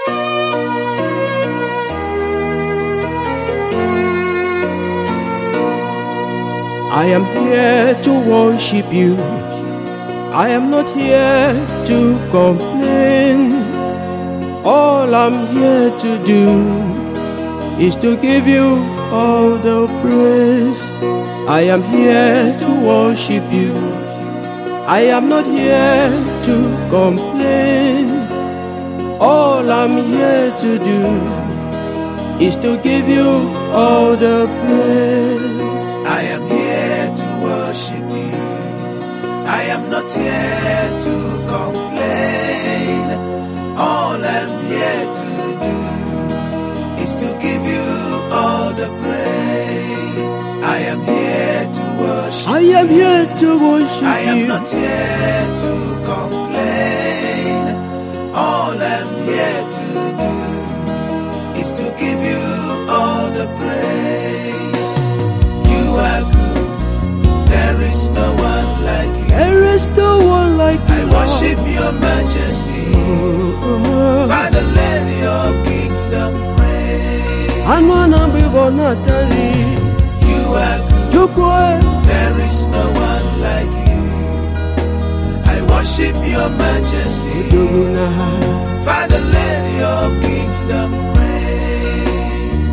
I am here to worship you. I am not here to complain. All I'm here to do is to give you all the praise. I am here to worship you. I am not here to complain. All I'm here to do is to give you all the praise. I am here to worship you. I am not here to complain. All I'm here to do is to give you all the praise. I am here to worship. I am here to worship I am you. not here to complain. All I'm here to do is to give you all the praise. You are good. There is no one like you. There is no one like you. I worship your majesty. Father, let your kingdom reign. And when I'm born, You are good. There is no one like you. I worship your majesty. Father, let your kingdom reign.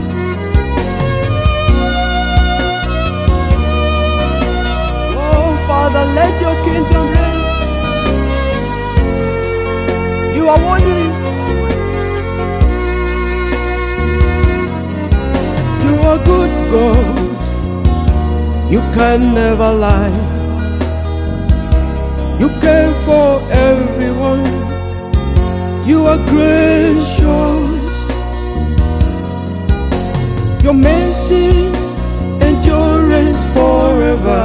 Oh, Father, let your kingdom reign. You are worthy. You are good, God. You can never lie. You care for everyone. You are gracious. Your mercies endurance forever.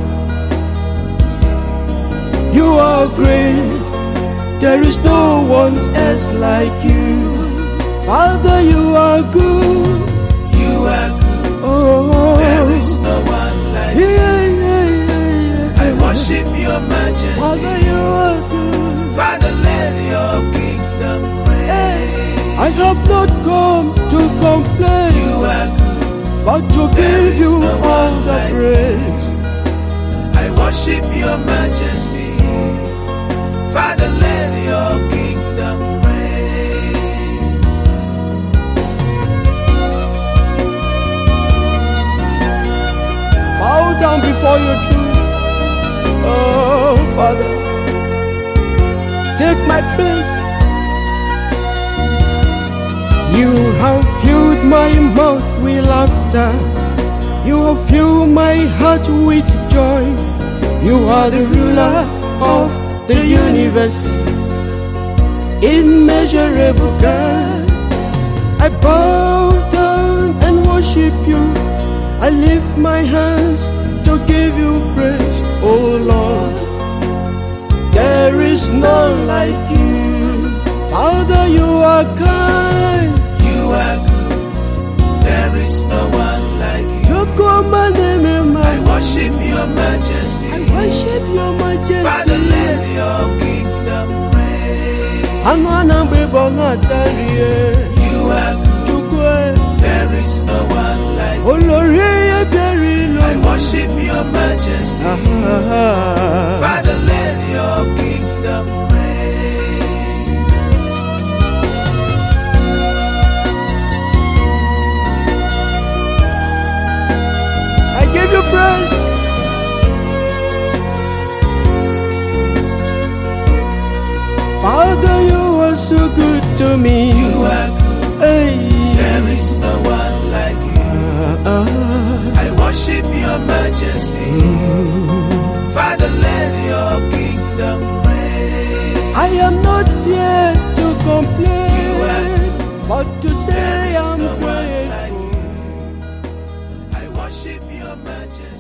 You are great. There is no one else like you. Father, you are good. You are good. Oh, There is no one like you. I worship your majesty. Father, you are good. Father, let your kingdom reign. I have not come to complain, You are good. but to There give is you no all one the like praise. I worship your majesty. Father, let your kingdom reign. Bow down before your throne. Oh, Father, take my praise. You have filled my mouth with laughter. You have filled my heart with joy. You are the ruler of the universe, immeasurable God. I bow down and worship you. I lift my hands to give you praise, oh Lord. There is none like you. Father, you are kind. You are good. There is no one like you. You commanded me, I worship your majesty. I worship your majesty. Father, let your kingdom reign. And when I'm born, You are good. There is no one like you. I worship your majesty. Father, let your kingdom reign. I give you praise. Father, you are so good to me. You are good. Hey. There is no one like you. I worship your majesty. Father, let your kingdom reign. I am not here to complain, but to say I'm No one like grateful. you. I worship your majesty.